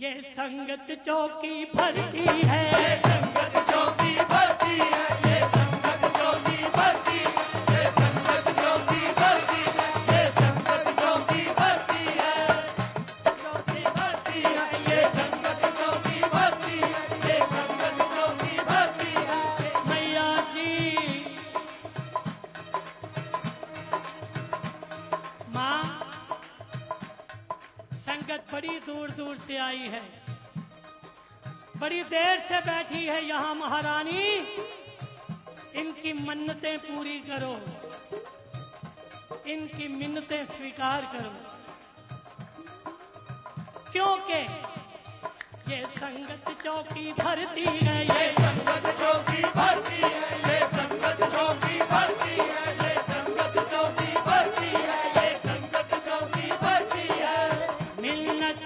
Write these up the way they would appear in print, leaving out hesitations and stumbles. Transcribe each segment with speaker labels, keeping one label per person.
Speaker 1: ये संगत चौकी भरती है,
Speaker 2: ये संगत चौकी भरती है, ये संगत चौकी भरती है, ये संगत चौकी भरती है, ये संगत चौकी भरती है, चौकी भरती है, ये संगत चौकी भरती है, ये संगत चौकी भरती है।
Speaker 1: मैया जी माँ, संगत बड़ी दूर दूर से आई है, बड़ी देर से बैठी है यहाँ महारानी, इनकी मन्नतें पूरी करो, इनकी मिन्नतें स्वीकार करो, क्योंकि ये संगत चौकी भरती है,
Speaker 2: ये संगत चौकी भरती है, ये संगत चौकी भरती है, ये संगत चौकी भरती है, ये संगत चौकी भरती है।
Speaker 1: मिन्नत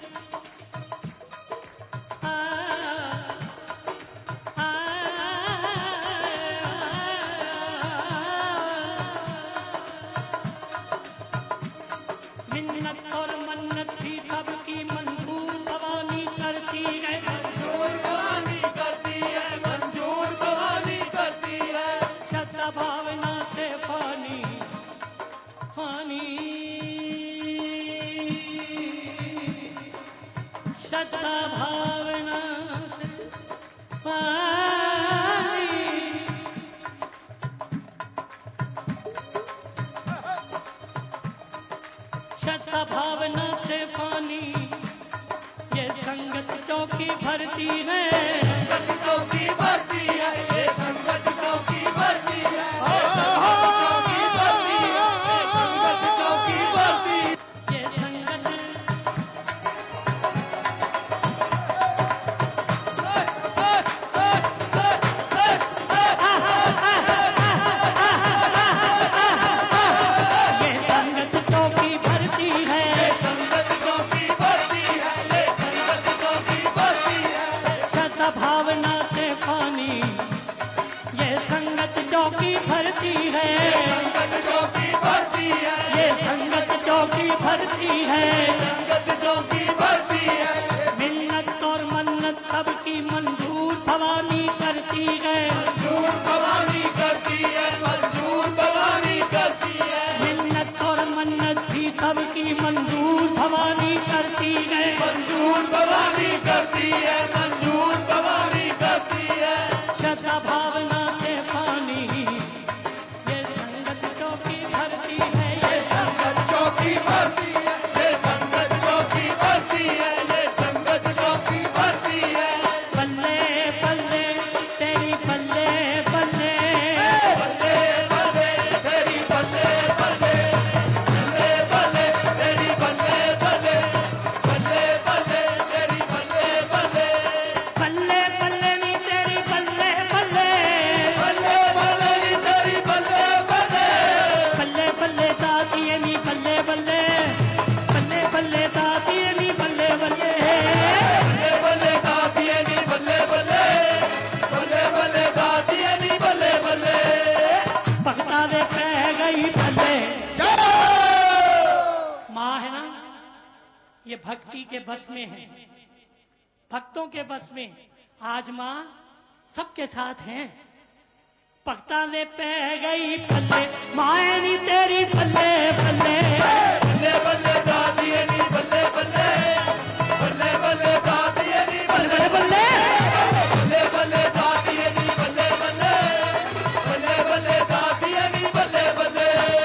Speaker 1: मिन्नत और मन्नत भी सबकी मंजूर भवानी करती है,
Speaker 2: मंजूर भवानी करती है, मंजूर भवानी करती है।
Speaker 1: श्रद्धा भावना से फानी फानी, श्रद्धा भावना से फानी, श्रद्धा भावना से फानी, ये संगत चौकी भरती है,
Speaker 2: संगत चौकी भरती है, ये संगत चौकी भरती है, ये संगत चौकी भरती है, ये संगत चौकी भरती है।
Speaker 1: ये संगत ये संगत चौकी भरती है,
Speaker 2: संगत चौकी भरती है, ये संगत चौकी भरती है।
Speaker 1: श्रद्धा भावना से पानी, ये संगत चौकी भरती है,
Speaker 2: संगत चौकी भरती है,
Speaker 1: ये संगत चौकी भरती है,
Speaker 2: संगत चौकी भरती है।
Speaker 1: मिन्नत और मन्नत सबकी मंजूर भवानी करती है,
Speaker 2: मंजूर भवानी करती है, मंजूर भवानी करती है,
Speaker 1: मिन्नत और मन्नत भी सबकी मंजूर भवानी करती है,
Speaker 2: मंजूर भवानी करती है, मंजूर भवानी करती है।
Speaker 1: श्रद्धा भावना से पानी, ये संगत चौकी भरती है, ये
Speaker 2: संगत चौकी भरती है, ये संगत चौकी भरती है, ये संगत चौकी भरती है।
Speaker 1: बल्ले बल्ले तेरी बल्ले बल्ले,
Speaker 2: बल्ले बल्ले तेरी बल्ले बल्ले, बल्ले बल्ले तेरी बल्ले बल्ले, बल्ले बल्ले तेरी बल्ले बल्ले,
Speaker 1: बल्ले बल्ले नी तेरी बल्ले बल्ले,
Speaker 2: बल्ले बल्ले नी तेरी बल्ले बल्ले,
Speaker 1: बल्ले बल्ले दादी नी बल्ले बल्ले, बल्ले बल्ले दादी नी बल्ले बल्ले,
Speaker 2: बल्ले बल्ले दादी नी बल्ले बल्ले, बल्ले बल्ले दादी नी बल्ले बल्ले।
Speaker 1: भक्ता दे पै गई भले। माँ है ना, ये भक्ति के बस में है, भक्तों के बस में। आज माँ सबके साथ हैं। भक्ता दे पै गई भले, माए नी तेरी भले भले,
Speaker 2: बल्ले बल्ले दादी नी बल्ले बल्ले, बल्ले बल्ले दादी नी बल्ले
Speaker 1: बल्ले
Speaker 2: बल्ले, बल्ले दादी नी बल्ले बल्ले, बल्ले बल्ले दादी नी बल्ले बल्ले।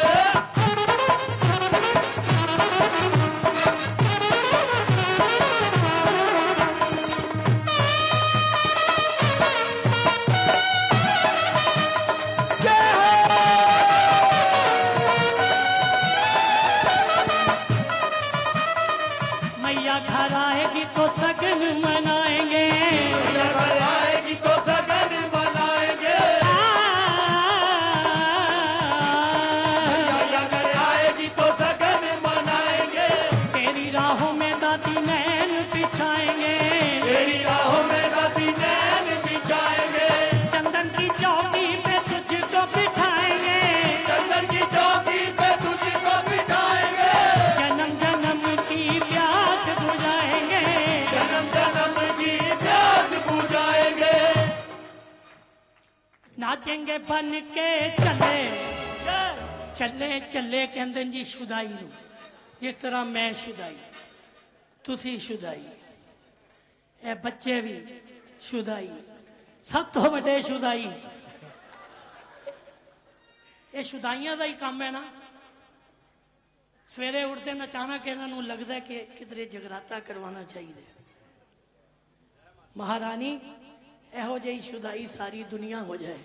Speaker 1: मैया घर आएगी तो सगन मनाएंगे,
Speaker 2: मैया घर आएगी तो सगन मनाएंगे, मैया घर आएगी तो सगन मनाएंगे,
Speaker 1: तेरी राहों में दादी नैन बिछाएंगे,
Speaker 2: तेरी राहों में दादी नैन बिछाएंगे,
Speaker 1: चंदन की चौकी पे तुझको बिठाएंगे,
Speaker 2: चंदन की चौकी पे तुझको बिठाएंगे,
Speaker 1: जन्म जन्म की प्यास बुझाएंगे, नाचेंगे बन के चले चले चले कहते जी शुदाई नूं, जिस तरह मैं शुदाई, तुसी शुदाई, ए बच्चे भी शुदाई, सब तो वड्डे शुदाई। ये शुदाइयां का ही काम है ना। सवेरे उठते अचानक इन्हों लगता है कि किधरे जगराता करवाना चाहिए। महारानी एहो जी शुदाई सारी दुनिया हो जाए।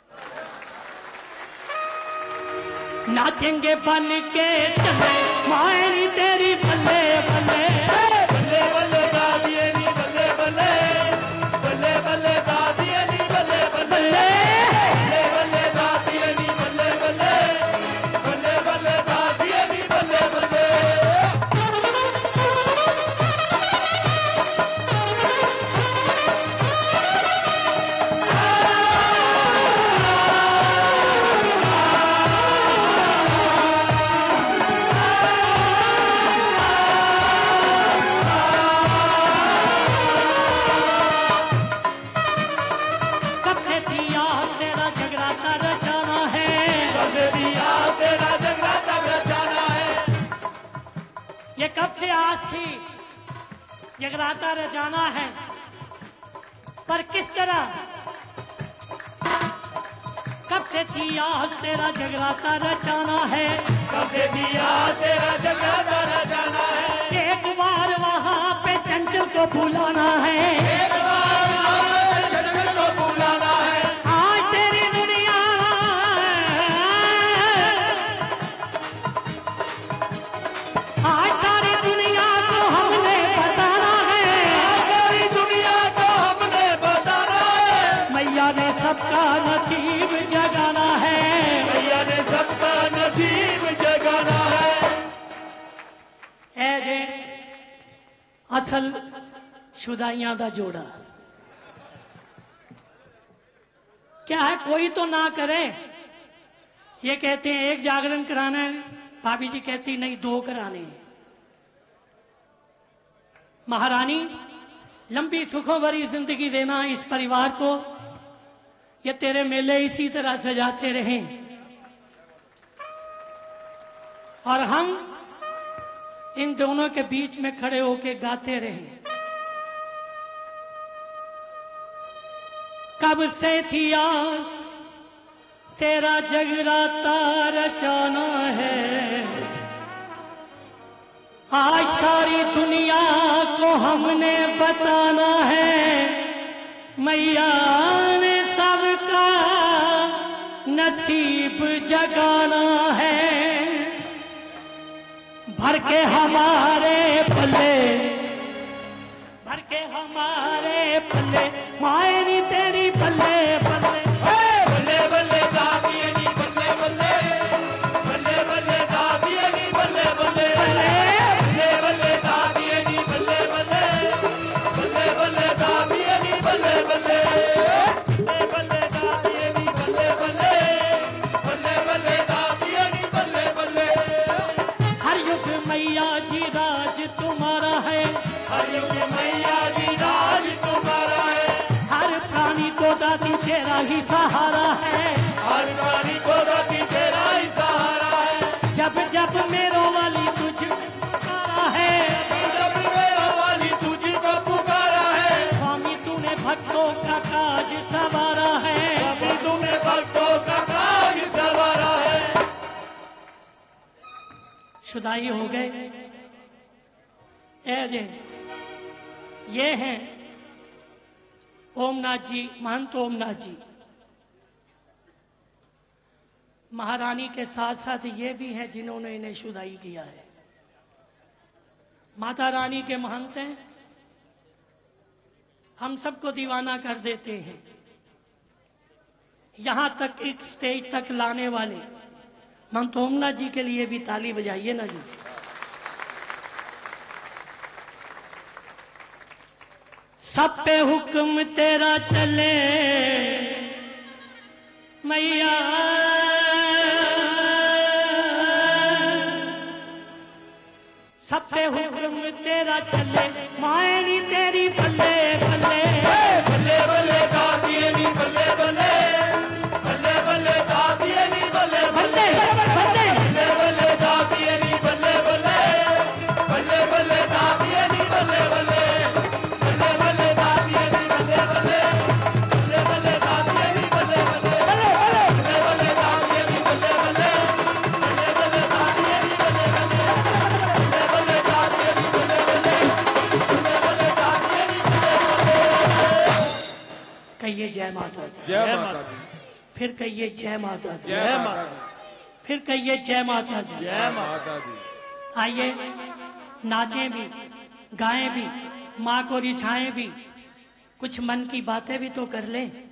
Speaker 1: नाचेंगे बन के चले मायनी तेरी बल्ले बल्ले
Speaker 2: बल्ले बल्ले दादिए नी बल्ले बल्ले बल्ले बल्ले दादिए नी बल्ले बल्ले बल्ले बल्ले दादिए नी बल्ले बल्ले बल्ले बल्ले दादिए नी बल्ले बल्ले।
Speaker 1: कब से दिया तेरा जगराता रचाना है,
Speaker 2: कब से दिया तेरा जगराता रचाना है।
Speaker 1: ये कब से आस थी जगराता रचाना है, पर किस तरह। कब से थी आस तेरा जगराता रचाना है,
Speaker 2: कब से दिया तेरा जगराता रचाना है।
Speaker 1: एक बार वहां पे चंचल को बुलाना है।
Speaker 2: एक बार चंचल को बुलाना है।
Speaker 1: आज तेरी दुनिया आज सारी दुनिया को हमने बताना है।
Speaker 2: सारी दुनिया को हमने बताना है।
Speaker 1: मैया ने सबका नसीब जगाना है।
Speaker 2: भैया ने सबका नसीब जगाना है।
Speaker 1: ए जे असल शुदाइयां दा जोड़ा क्या है, कोई तो ना करे। ये कहते हैं एक जागरण कराना है, भाभी जी कहती नहीं 2 कराने हैं। महारानी लंबी सुखों भरी जिंदगी देना इस परिवार को, ये तेरे मेले इसी तरह सजाते रहें और हम इन दोनों के बीच में खड़े होके गाते रहें। कब से थी आस तेरा जगराता रचाना है, आज सारी दुनिया को हमने बताना है। मैया ने सबका नसीब जगाना है। भर के हमारे पल्ले भर के हमारे पल्ले मायनी तेरी बल्ले बल्ले
Speaker 2: बल्ले बल्ले दादिए नी बल्ले बल्ले बल्ले बल्ले दादिए नी बल्ले बल्ले बल्ले बल्ले दादिए नी बल्ले बल्ले बल्ले बल्ले दादिए नी बल्ले बल्ले बल्ले दादिए नी बल्ले बल्ले बल्ले बल्ले दादिए नी बल्ले बल्ले।
Speaker 1: हर युग मैया जी राज तुम्हारा है,
Speaker 2: हर युग मैया जी राज तुम्हारा है।
Speaker 1: हर प्राणी को दादी तेरा ही सहारा है।
Speaker 2: हर प्राणी को दादी तेरा ही सहारा है।
Speaker 1: जब जब मेरो वाली तुझ पुकारा है,
Speaker 2: जब मेरा वाली तुझको पुकारा है।
Speaker 1: स्वामी तूने भक्तों का काज संवारा है।
Speaker 2: अभी तूने भक्तों का काज संवारा है।
Speaker 1: शुदाई हो गए। ए जे ये हैं ओमनाथ जी, महंत ओमनाथ जी। महारानी के साथ साथ ये भी हैं जिन्होंने इन्हें शुदाई किया है। माता रानी के महंत हैं, हम सबको दीवाना कर देते हैं। यहां तक एक स्टेज तक लाने वाले महंत ओमनाथ जी के लिए भी ताली बजाइए ना जी। सब पे हुक्म तेरा चले मैया, सब पे हुक्म तेरा चले मायनी तेरी बल्ले बल्ले
Speaker 2: बल्ले बल्ले दादिए नी बल्ले बल्ले
Speaker 1: जय माता दी।
Speaker 2: जय माता दी।
Speaker 1: फिर कहिए जय माता दी।
Speaker 2: जय माता दी।
Speaker 1: फिर कहिए जय माता दी।
Speaker 2: जय माता दी।
Speaker 1: आइए नाचें भी, गाएं भी, माँ को रिझाएं भी, कुछ मन की बातें भी तो कर लें।